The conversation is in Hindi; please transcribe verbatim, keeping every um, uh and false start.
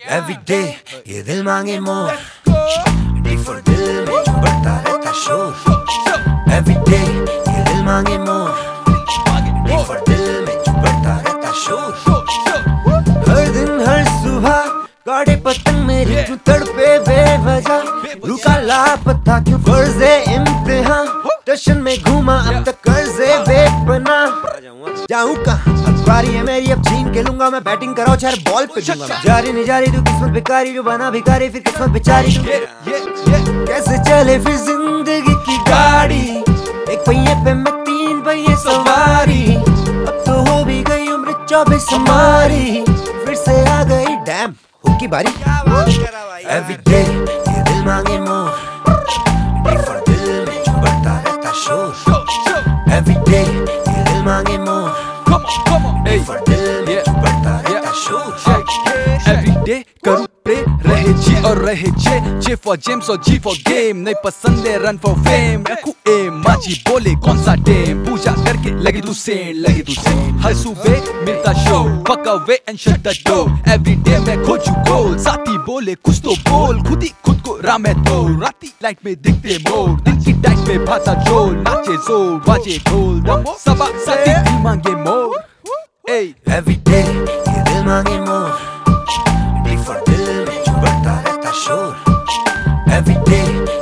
Every day ये दिल मांगे मोर, D for दिल में जो बढ़ता रहता शोर. Every day ये दिल मांगे मोर, D for दिल में जो बढ़ता रहता शोर. हर दिन हर सुबह गाड़े पतंग मेरी क्यों तड़पे बेवजह, रुका लापता क्यों फर्ज़े इम्तिहां, टशन में घूमा अब तक कर्ज़े बेपना. जाऊं कहाँ बारी है मेरी अब छीन के लूंगा मैं, बैटिंग कराओ चार बॉल पे दूंगा. जारी नहीं जारी तू किस्मत भिखारी, जो बना भिखारी फिर किस्मत बेचारी. कैसे चले फिर जिंदगी की गाड़ी, एक पहिए पे मैं तीन पहिए सवारी. अब तो हो भी गई उम्र चौबीस हमारी, फिर से आ गई डैम हुक की बारी. Every day ये दिल मांगे मोर, D for दिल में जो बढ़ता रहता शोर. Every day ये दिल मांगे मोर, D for दिल में जो बढ़ता रहता शोर. Every day करूँ प्रे रहे जी और रहे जे, J for James और G for game. नहीं पसंद है run for fame, रखूँ aim. माजी बोले कौन सा टेम, पूजा करके लगी तू सेन, लगी तू सेन. हर सुबह मिलता show, fuck away and shut the door. Every day मैं खोजूं गोल, साथी बोले कुछ तो बोल, खुद ही खुद को राह में तोड़. राती लाइट में दिखते मोर, दिल की डाइट में भाता जोर. नाचे जोर बाजे ढोल, दमो सबा साथी भी मांगे मोर. Every day ये दिल मांगे मोर, D for दिल में जो बढ़ता रहता शोर. Every day